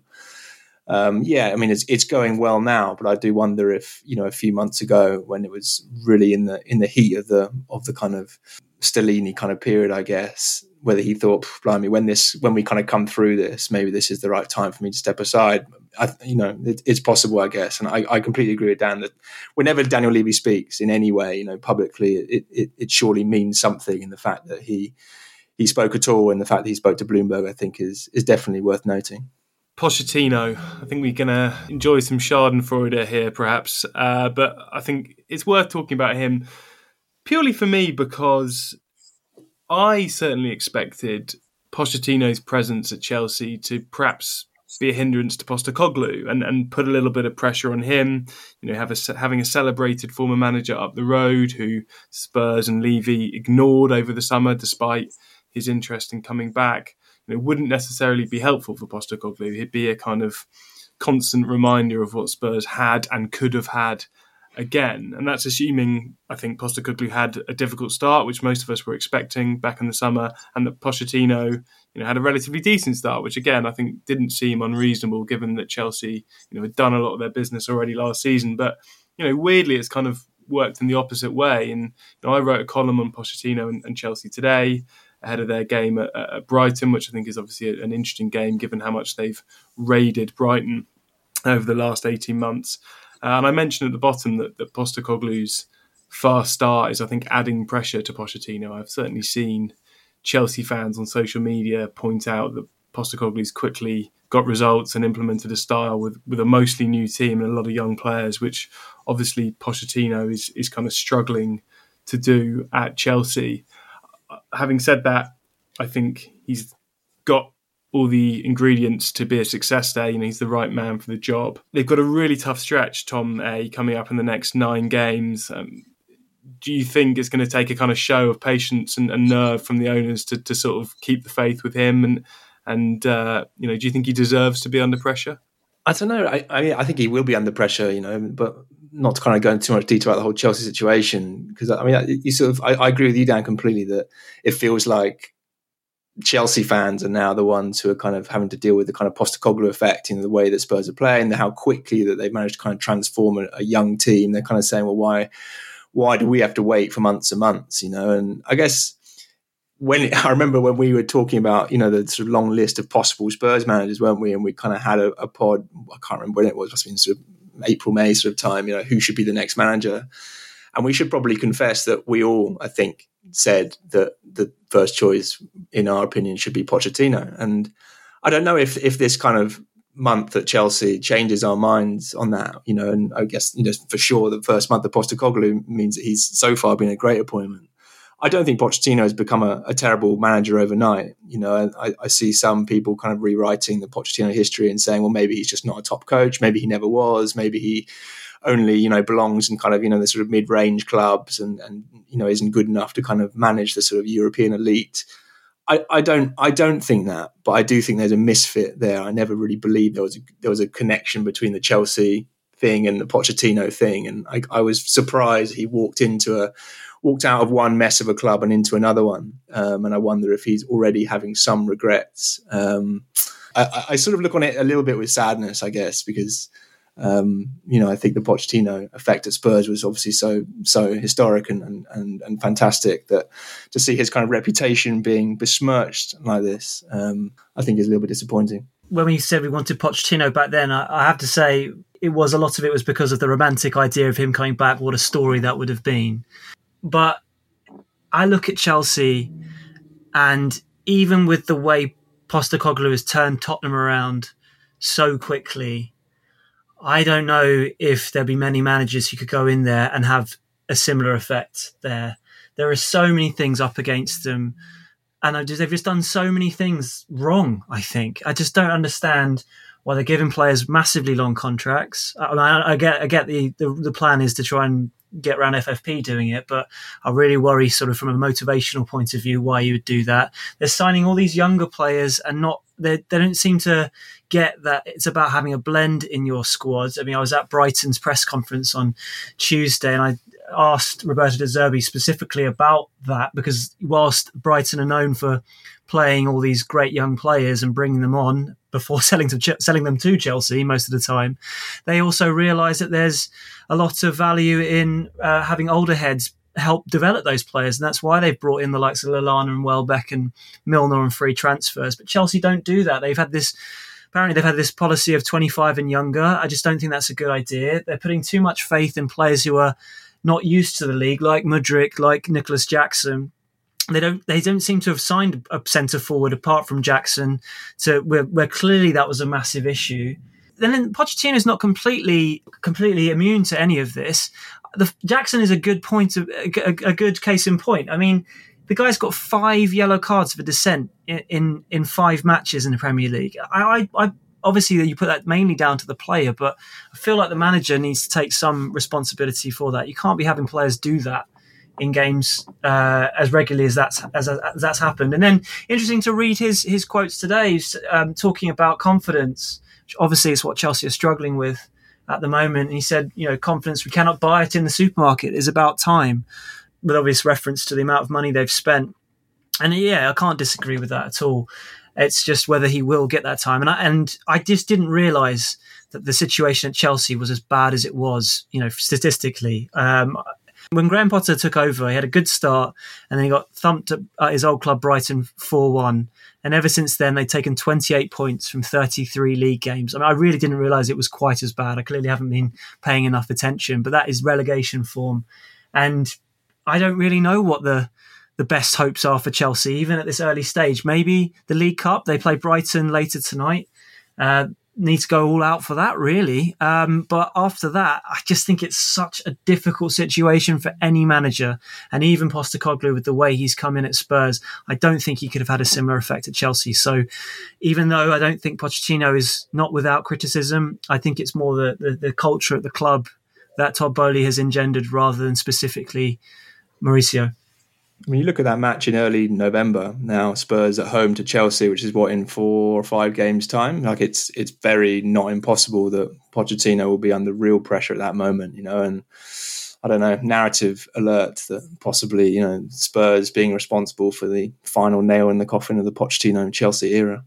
Um, yeah, I mean, it's it's going well now, but I do wonder if, you know, a few months ago when it was really in the in the heat of the of the kind of Stellini kind of period, I guess, whether he thought, blimey, when this when we kind of come through this, maybe this is the right time for me to step aside. I, you know, it, it's possible, I guess, and I, I completely agree with Dan that whenever Daniel Levy speaks in any way, you know, publicly, it it, it surely means something. And the fact that he he spoke at all, and the fact that he spoke to Bloomberg, I think is is definitely worth noting. Pochettino, I think we're going to enjoy some Schadenfreude here, perhaps. Uh, but I think it's worth talking about him purely for me because I certainly expected Pochettino's presence at Chelsea to perhaps be a hindrance to Postecoglou and, and put a little bit of pressure on him. You know, have a, having a celebrated former manager up the road who Spurs and Levy ignored over the summer despite his interest in coming back. It wouldn't necessarily be helpful for Postecoglou. He'd be a kind of constant reminder of what Spurs had and could have had again. And that's assuming, I think, Postecoglou had a difficult start, which most of us were expecting back in the summer, and that Pochettino, you know, had a relatively decent start, which again, I think didn't seem unreasonable given that Chelsea, you know, had done a lot of their business already last season. But, you know, weirdly, it's kind of worked in the opposite way. And, you know, I wrote a column on Pochettino and, and Chelsea today, ahead of their game at, at Brighton, which I think is obviously an interesting game given how much they've raided Brighton over the last eighteen months. Uh, and I mentioned at the bottom that, that Postecoglou's fast start is, I think, adding pressure to Pochettino. I've certainly seen Chelsea fans on social media point out that Postecoglou's quickly got results and implemented a style with, with a mostly new team and a lot of young players, which obviously Pochettino is, is kind of struggling to do at Chelsea. Having said that, I think he's got all the ingredients to be a success there. You know, he's the right man for the job. They've got a really tough stretch, Tom A, coming up in the next nine games. Um, do you think it's going to take a kind of show of patience and, and nerve from the owners to, to sort of keep the faith with him? And, and uh, you know, do you think he deserves to be under pressure? I don't know. I, I, I think he will be under pressure, you know, but not to kind of go into too much detail about the whole Chelsea situation. Because, I mean, you sort of, I, I agree with you, Dan, completely that it feels like Chelsea fans are now the ones who are kind of having to deal with the kind of Postecoglou effect, you know, the way that Spurs are playing, how quickly that they've managed to kind of transform a, a young team. They're kind of saying, well, why, why do we have to wait for months and months, you know? And I guess when I remember when we were talking about, you know, the sort of long list of possible Spurs managers, weren't we? And we kind of had a, a pod, I can't remember when it was, it must have been sort of April, May sort of time, you know, who should be the next manager. And we should probably confess that we all, I think, said that the first choice, in our opinion, should be Pochettino. And I don't know if if this kind of month at Chelsea changes our minds on that, you know, and I guess, you know, for sure the first month of Postecoglou means that he's so far been a great appointment. I don't think Pochettino has become a, a terrible manager overnight. You know, I, I see some people kind of rewriting the Pochettino history and saying, well, maybe he's just not a top coach. Maybe he never was. Maybe he only, you know, belongs in kind of, you know, the sort of mid-range clubs and, and, you know, isn't good enough to kind of manage the sort of European elite. I, I don't, I don't think that, but I do think there's a misfit there. I never really believed there was a, there was a connection between the Chelsea thing and the Pochettino thing. And I, I was surprised he walked into a, walked out of one mess of a club and into another one. Um, and I wonder if he's already having some regrets. Um, I, I sort of look on it a little bit with sadness, I guess, because, um, you know, I think the Pochettino effect at Spurs was obviously so so historic and, and, and, and fantastic that to see his kind of reputation being besmirched like this, um, I think is a little bit disappointing. When we said we wanted Pochettino back then, I, I have to say it was a lot of it was because of the romantic idea of him coming back, what a story that would have been. But I look at Chelsea, and even with the way Postecoglou has turned Tottenham around so quickly, I don't know if there'll be many managers who could go in there and have a similar effect there. There are so many things up against them, and I just, they've just done so many things wrong, I think. I just don't understand why they're giving players massively long contracts. I, mean, I, I get I get the, the, the plan is to try and get around F F P doing it, but I really worry sort of from a motivational point of view why you would do that. They're signing all these younger players and not they they don't seem to get that it's about having a blend in your squad. I mean, I was at Brighton's press conference on Tuesday and I asked Roberto De Zerbi specifically about that because whilst Brighton are known for playing all these great young players and bringing them on before selling to selling them to Chelsea most of the time, they also realise that there's a lot of value in uh, having older heads help develop those players, and that's why they've brought in the likes of Lallana and Welbeck and Milner on free transfers. But Chelsea don't do that. They've had this apparently they've had this policy of twenty-five and younger. I just don't think that's a good idea. They're putting too much faith in players who are not used to the league, like Mudryk, like Nicholas Jackson. They don't. They don't seem to have signed a centre forward apart from Jackson, so where, where clearly that was a massive issue. Then Pochettino is not completely completely immune to any of this. The, Jackson is a good point of a, a good case in point. I mean, the guy's got five yellow cards for dissent in in, in five matches in the Premier League. I, I, I obviously you put that mainly down to the player, but I feel like the manager needs to take some responsibility for that. You can't be having players do that in games uh, as regularly as that's as, as that's happened. And then interesting to read his his quotes today, um, talking about confidence, which obviously is what Chelsea are struggling with at the moment. And he said, you know, confidence, we cannot buy it in the supermarket. It's about time, with obvious reference to the amount of money they've spent. And yeah, I can't disagree with that at all. It's just whether he will get that time. And I, and I just didn't realise that the situation at Chelsea was as bad as it was, you know, statistically. Um, When Graham Potter took over, he had a good start and then he got thumped at his old club Brighton four one. And ever since then, they've taken twenty-eight points from thirty-three league games. I mean, I really didn't realise it was quite as bad. I clearly haven't been paying enough attention, but that is relegation form. And I don't really know what the the best hopes are for Chelsea, even at this early stage. Maybe the League Cup, they play Brighton later tonight. Uh, need to go all out for that, really. Um, but after that, I just think it's such a difficult situation for any manager. And even Postecoglou, with the way he's come in at Spurs, I don't think he could have had a similar effect at Chelsea. So even though I don't think Pochettino is not without criticism, I think it's more the, the, the culture at the club that Todd Boehly has engendered rather than specifically Mauricio. I mean, you look at that match in early November now, Spurs at home to Chelsea, which is what, in four or five games' time? Like, it's it's very not impossible that Pochettino will be under real pressure at that moment, you know, and I don't know, narrative alert that possibly, you know, Spurs being responsible for the final nail in the coffin of the Pochettino Chelsea era.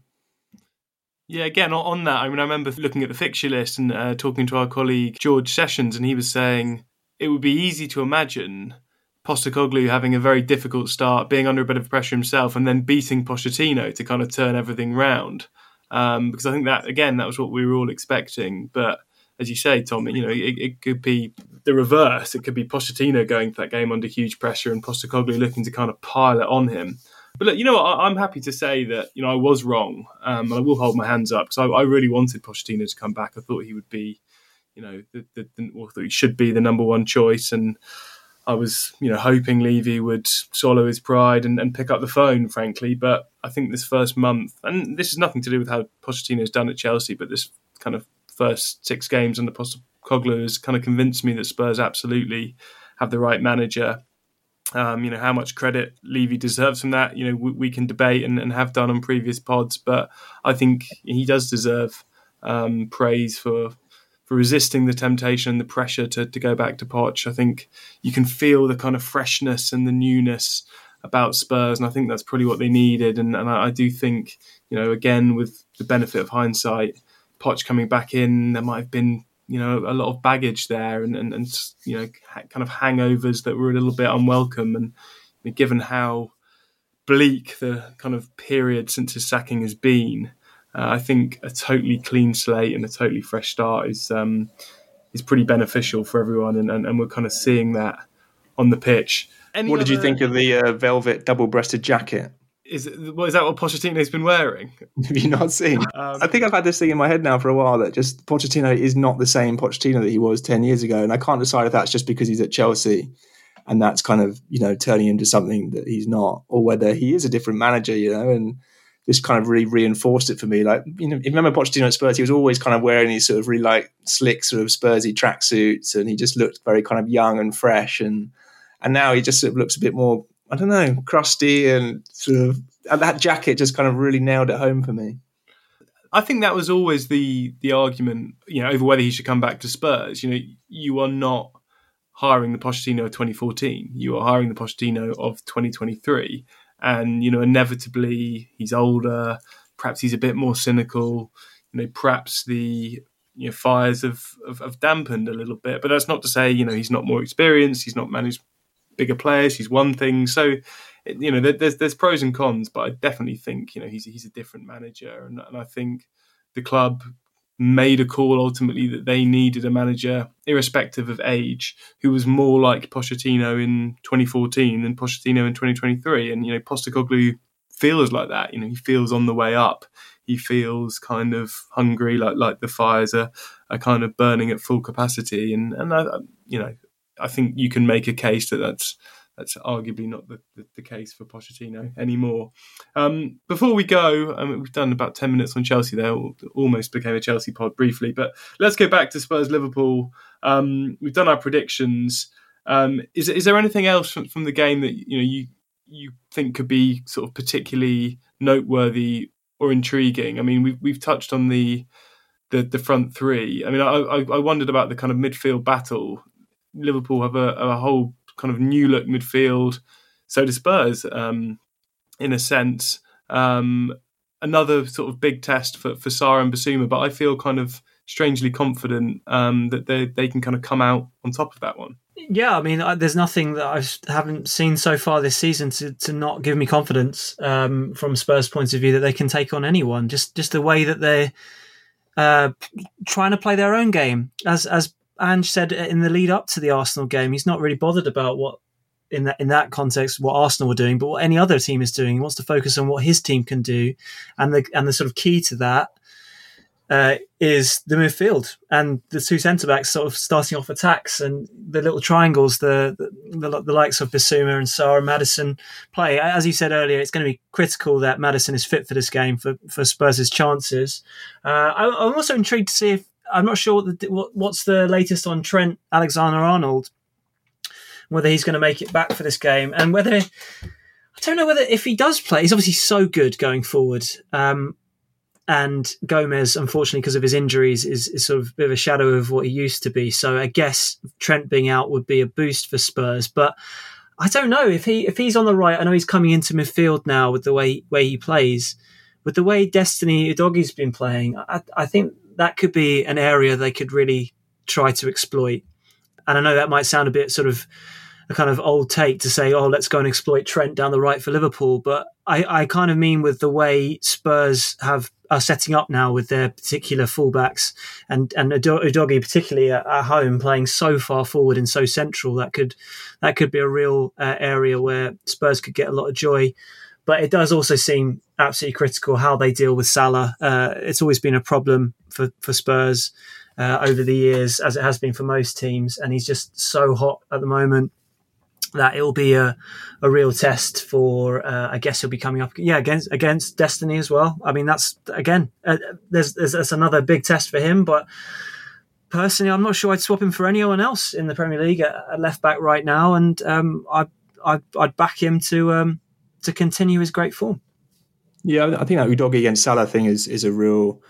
Yeah, again, on that, I mean, I remember looking at the fixture list and uh, talking to our colleague George Sessions, and he was saying it would be easy to imagine Postecoglou having a very difficult start, being under a bit of pressure himself, and then beating Pochettino to kind of turn everything round. Um, because I think that, again, that was what we were all expecting. But as you say, Tom, you know, it, it could be the reverse. It could be Pochettino going for that game under huge pressure and Postecoglou looking to kind of pile it on him. But look, you know what, I'm happy to say that, you know, I was wrong. Um, and I will hold my hands up because I, I really wanted Pochettino to come back. I thought he would be, you know, the, the, the, or thought he should be the number one choice. And I was, you know, hoping Levy would swallow his pride and, and pick up the phone, frankly. But I think this first month, and this has nothing to do with how Pochettino's done at Chelsea, but this kind of first six games under Postecoglou has kind of convinced me that Spurs absolutely have the right manager. Um, you know, how much credit Levy deserves from that, you know, we, we can debate and, and have done on previous pods, but I think he does deserve um, praise for for resisting the temptation and the pressure to, to go back to Poch. I think you can feel the kind of freshness and the newness about Spurs, and I think that's probably what they needed. And, and I, I do think, you know, again, with the benefit of hindsight, Poch coming back in, there might have been, you know, a lot of baggage there and, and, and you know, kind of hangovers that were a little bit unwelcome. And you know, given how bleak the kind of period since his sacking has been, uh, I think a totally clean slate and a totally fresh start is um, is pretty beneficial for everyone. And, and, and we're kind of seeing that on the pitch. Any what did other... you think of the uh, velvet double-breasted jacket? Is, it, well, is that what Pochettino's been wearing? Have you not seen? Um, I think I've had this thing in my head now for a while that just Pochettino is not the same Pochettino that he was ten years ago. And I can't decide if that's just because he's at Chelsea and that's kind of, you know, turning him to something that he's not, or whether he is a different manager, you know, and this kind of really reinforced it for me. Like, you know, if you remember Pochettino at Spurs, he was always kind of wearing these sort of really like slick sort of Spursy tracksuits and he just looked very kind of young and fresh. And, and now he just sort of looks a bit more, I don't know, crusty and sort of, and that jacket just kind of really nailed it home for me. I think that was always the the argument, you know, over whether he should come back to Spurs. You know, you are not hiring the Pochettino of twenty fourteen. You are hiring the Pochettino of twenty twenty-three. And, you know, inevitably he's older, perhaps he's a bit more cynical, you know, perhaps the you know, fires have, have, have dampened a little bit. But that's not to say, you know, he's not more experienced, he's not managed bigger players, he's won things. So, you know, there's there's pros and cons, but I definitely think, you know, he's he's a different manager, and, and I think the club made a call ultimately that they needed a manager, irrespective of age, who was more like Pochettino in twenty fourteen than Pochettino in twenty twenty-three. And you know, Postecoglou feels like that. You know, he feels on the way up. He feels kind of hungry, like like the fires are are kind of burning at full capacity. And and I, you know, I think you can make a case that that's. That's arguably not the, the, the case for Pochettino anymore. Um, before we go, I mean, we've done about ten minutes on Chelsea there, almost became a Chelsea pod briefly, but let's go back to Spurs-Liverpool. Um, we've done our predictions. Um, is, is there anything else from, from the game that you know you you think could be sort of particularly noteworthy or intriguing? I mean, we've, we've touched on the, the the front three. I mean, I, I, I wondered about the kind of midfield battle. Liverpool have a, a whole kind of new look midfield, so do Spurs um, in a sense. Um, another sort of big test for, for Sarr and Basuma, but I feel kind of strangely confident um, that they they can kind of come out on top of that one. Yeah, I mean, there's nothing that I haven't seen so far this season to, to not give me confidence um, from Spurs' point of view that they can take on anyone. Just just the way that they're uh, trying to play their own game, as as Ange said in the lead up to the Arsenal game, he's not really bothered about what in that in that context what Arsenal were doing, but what any other team is doing. He wants to focus on what his team can do, and the and the sort of key to that uh, is the midfield and the two centre backs sort of starting off attacks and the little triangles. The the, the, the likes of Bissouma and Sarr and Maddison play. As you said earlier, it's going to be critical that Maddison is fit for this game for for Spurs' chances. Uh, I, I'm also intrigued to see if I'm not sure what the, what, what's the latest on Trent Alexander-Arnold. Whether he's going to make it back for this game, and whether I don't know whether if he does play, he's obviously so good going forward. Um, and Gomez, unfortunately, because of his injuries, is, is sort of a bit of a shadow of what he used to be. So I guess Trent being out would be a boost for Spurs. But I don't know if he if he's on the right. I know he's coming into midfield now with the way way he plays, with the way Destiny Udogi's been playing. I, I think that could be an area they could really try to exploit. And I know that might sound a bit sort of a kind of old take to say, oh, let's go and exploit Trent down the right for Liverpool. But I, I kind of mean with the way Spurs have are setting up now with their particular fullbacks and and Udogie particularly at, at home playing so far forward and so central, that could that could be a real uh, area where Spurs could get a lot of joy. But it does also seem absolutely critical how they deal with Salah. Uh, it's always been a problem for, for Spurs uh, over the years, as it has been for most teams. And he's just so hot at the moment that it'll be a, a real test for, uh, I guess he'll be coming up, yeah, against against Destiny as well. I mean, that's, again, uh, there's, there's that's another big test for him. But personally, I'm not sure I'd swap him for anyone else in the Premier League at, at left back right now. And um, I, I, I'd back him to um, to continue his great form. Yeah, I think that Udogie against Salah thing is is a real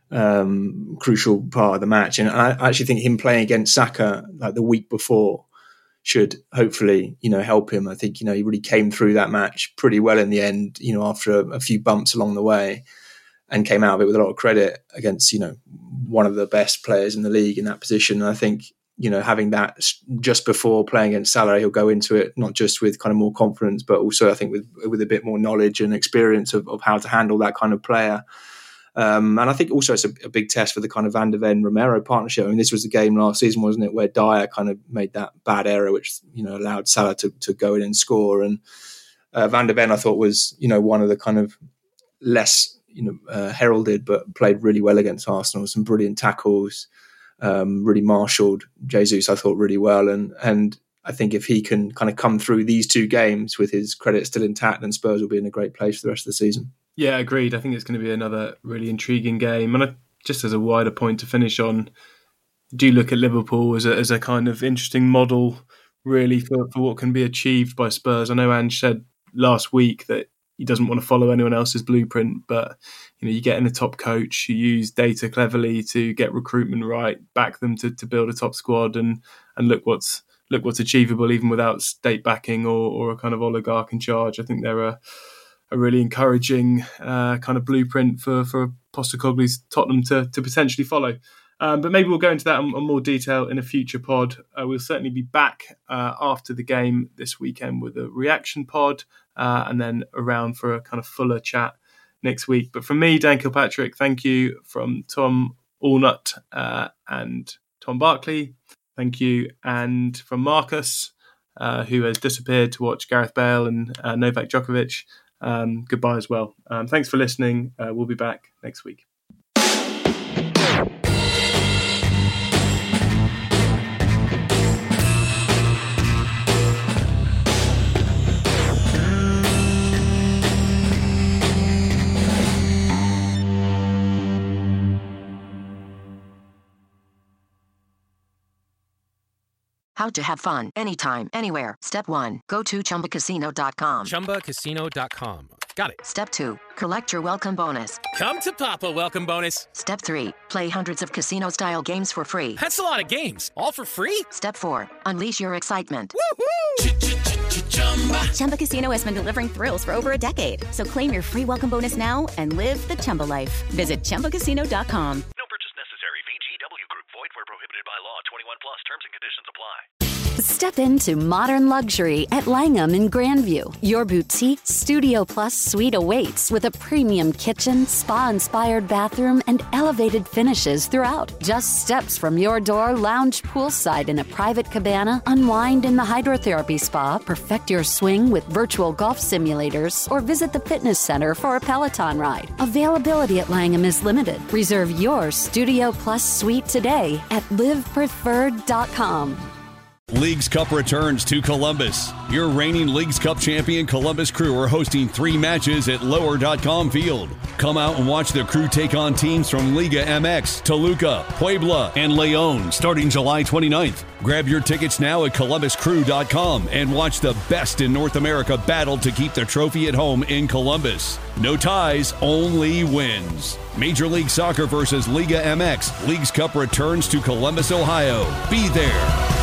um, crucial part of the match. And I actually think him playing against Saka like the week before should hopefully, you know, help him. I think, you know, he really came through that match pretty well in the end, you know, after a, a few bumps along the way, and came out of it with a lot of credit against, you know, one of the best players in the league in that position. And I think, you know, having that just before playing against Salah, he'll go into it not just with kind of more confidence, but also I think with with a bit more knowledge and experience of, of how to handle that kind of player. Um, and I think also it's a, a big test for the kind of Van de Ven Romero partnership. I mean, this was the game last season, wasn't it, where Dyer kind of made that bad error, which, you know, allowed Salah to, to go in and score. And uh, Van de Ven, I thought, was, you know, one of the kind of less, you know, uh, heralded, but played really well against Arsenal. Some brilliant tackles, um, really marshalled Jesus, I thought, really well. And and I think if he can kind of come through these two games with his credit still intact, then Spurs will be in a great place for the rest of the season. Yeah, agreed. I think it's going to be another really intriguing game. And I, just as a wider point to finish on, do look at Liverpool as a, as a kind of interesting model, really, for, for what can be achieved by Spurs. I know Ange said last week that he doesn't want to follow anyone else's blueprint, but you know, you get in a top coach who use data cleverly to get recruitment right, back them to, to build a top squad, and and look what's look what's achievable even without state backing or, or a kind of oligarch in charge. I think they're a a really encouraging uh, kind of blueprint for, for Postecoglou's Tottenham to, to potentially follow. Um, but maybe we'll go into that in, in more detail in a future pod. Uh, we'll certainly be back uh, after the game this weekend with a reaction pod uh, and then around for a kind of fuller chat next week. But from me, Dan Kilpatrick, thank you. From Tom Allnut uh, and Tom Barkley, thank you. And from Marcus, uh, who has disappeared to watch Gareth Bale and uh, Novak Djokovic, Um, goodbye as well. Um, thanks for listening. Uh, we'll be back next week. How to have fun anytime, anywhere. Step one, go to Chumba Casino dot com. Chumba Casino dot com. Got it. Step two, collect your welcome bonus. Come to Papa welcome bonus. Step three, play hundreds of casino-style games for free. That's a lot of games. All for free? Step four, unleash your excitement. Woohoo! Chumba Casino has been delivering thrills for over a decade. So claim your free welcome bonus now and live the Chumba life. Visit Chumba Casino dot com. No purchase necessary. V G W Group. Void where prohibited by law. twenty-one plus. Terms and conditions apply. Step into modern luxury at Langham in Grandview. Your boutique Studio Plus suite awaits with a premium kitchen, spa-inspired bathroom, and elevated finishes throughout. Just steps from your door, lounge poolside in a private cabana, unwind in the hydrotherapy spa, perfect your swing with virtual golf simulators, or visit the fitness center for a Peloton ride. Availability at Langham is limited. Reserve your Studio Plus suite today at live preferred dot com. Leagues Cup returns to Columbus. Your reigning Leagues Cup champion Columbus Crew are hosting three matches at lower dot com Field. Come out and watch the Crew take on teams from Liga M X, Toluca, Puebla, and Leon starting July twenty-ninth. Grab your tickets now at columbus crew dot com and watch the best in North America battle to keep the trophy at home in Columbus. No ties, only wins. Major League Soccer versus Liga M X. Leagues Cup returns to Columbus, Ohio. Be there.